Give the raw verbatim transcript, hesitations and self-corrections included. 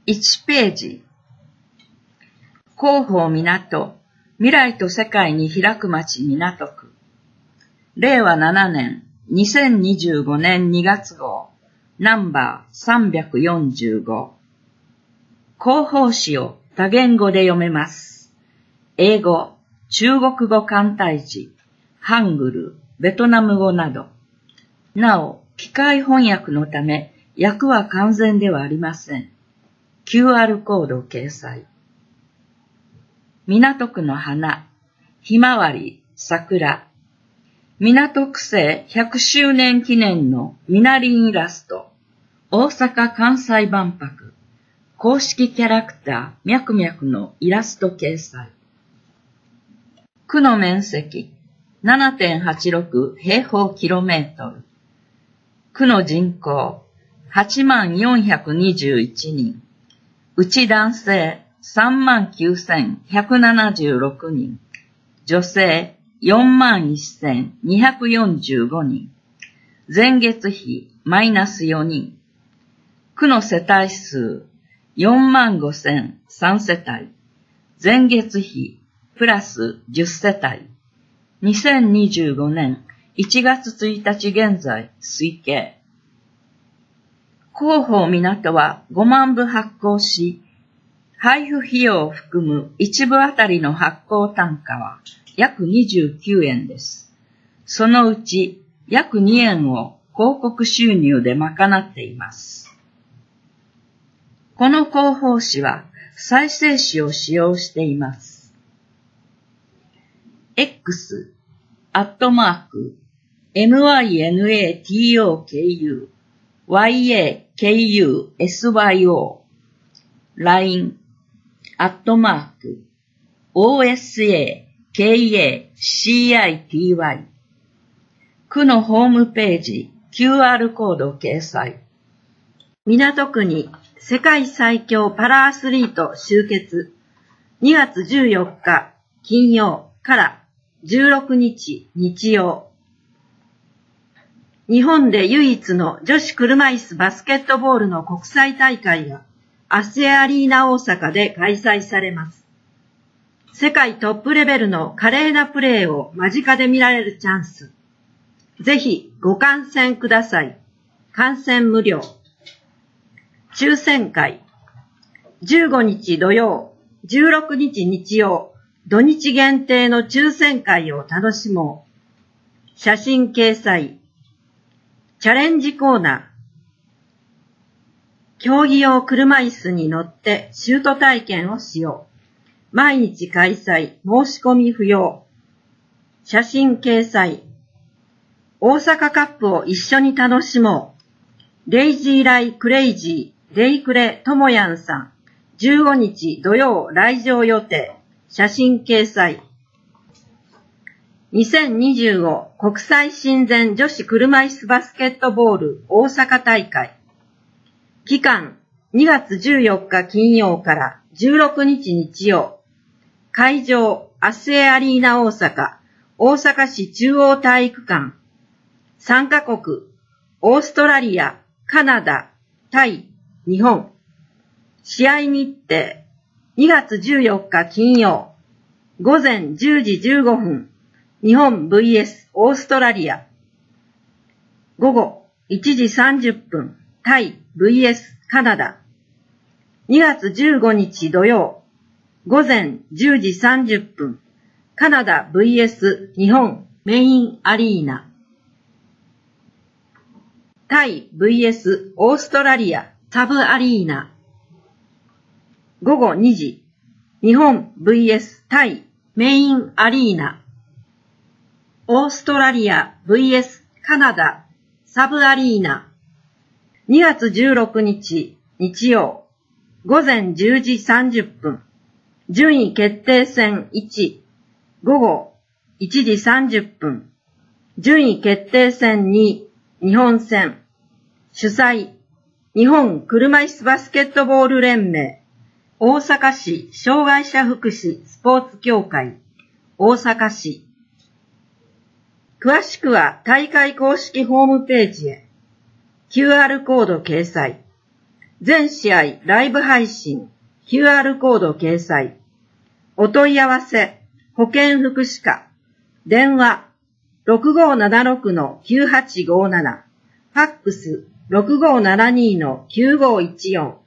いちページ。広報港、未来と世界に開く街港区。れいわななねん、にせんにじゅうごねんにがつ号、ナンバーさんびゃくよんじゅうご。広報誌を多言語で読めます。英語、中国語簡体字、ハングル、ベトナム語など。なお、機械翻訳のため、訳は完全ではありません。キューアール コード掲載。港区の花、ひまわり、桜。港区政ひゃくしゅうねん記念のミナリンイラスト。大阪・関西万博。公式キャラクター、ミャクミャクのイラスト掲載。区の面積、ななてんはちろくへいほうキロメートル。区の人口、はちまんよんひゃくにじゅういちにん。うち男性、さんまんきゅうせんひゃくななじゅうろくにん。女性、よんまんせんにひゃくよんじゅうごにん。前月比、マイナスよにん。区の世帯数、よんまんごせんさんせたい。前月比、プラスじゅっせたい。にせんにじゅうごねんいちがつついたち現在、推計。広報港はごまんぶ発行し、配布費用を含むいちぶあたりの発行単価は約にじゅうきゅうえんです。そのうち約にえんを広告収入で賄っています。この広報誌は再生紙を使用しています。X、アットマーク、エムワイエヌエーティーオーケーユー、ワイエーケーユーエスワイオー、ライン、アットマーク、オーエスエーケーエーシーアイティーワイ。区のホームページ、キューアール コード掲載。港区に世界最強パラアスリート集結。にがつじゅうよっか金曜からじゅうろくにち日曜。日本で唯一の女子車椅子バスケットボールの国際大会がアスエアリーナ大阪で開催されます。世界トップレベルの華麗なプレーを間近で見られるチャンス。ぜひご観戦ください。観戦無料。抽選会。じゅうごにち土曜、じゅうろくにち日曜、土日限定の抽選会を楽しもう。写真掲載。チャレンジコーナー。競技用車椅子に乗ってシュート体験をしよう。毎日開催、申し込み不要。写真掲載。大阪カップを一緒に楽しもう。レイジーライクレイジー、レイクレともやんさん。じゅうごにち土曜来場予定。写真掲載。にせんにじゅうご国際親善女子車椅子バスケットボール大阪大会。期間にがつじゅうよっか金曜からじゅうろくにち日曜。会場アスエアリーナ大阪、大阪市中央体育館。参加国オーストラリア、カナダ、タイ、日本。試合日程にがつじゅうよっか金曜。午前じゅうじじゅうごふん。日本 ブイエス オーストラリア。午後いちじさんじゅっぷん。タイ ブイエス カナダ。にがつじゅうごにち土曜。午前じゅうじさんじゅっぷん。カナダ ブイエス 日本メインアリーナ。タイ ブイエス オーストラリアサブアリーナ。午後にじ。日本 ブイエス タイメインアリーナ。オーストラリア ブイエス カナダサブアリーナ。にがつじゅうろくにち日曜。午前じゅうじさんじゅっぷん。順位決定戦いち。午後いちじさんじゅっぷん。順位決定戦に。日本戦。主催。日本車椅子バスケットボール連盟。大阪市障害者福祉スポーツ協会。大阪市。詳しくは大会公式ホームページへ。キューアール コード掲載。 全試合ライブ配信、キューアール コード掲載。お問い合わせ、保健福祉課。電話、ろくごーななろくのきゅうはちごーなな。ファックス、ろくごーななにのきゅうごーいちよん。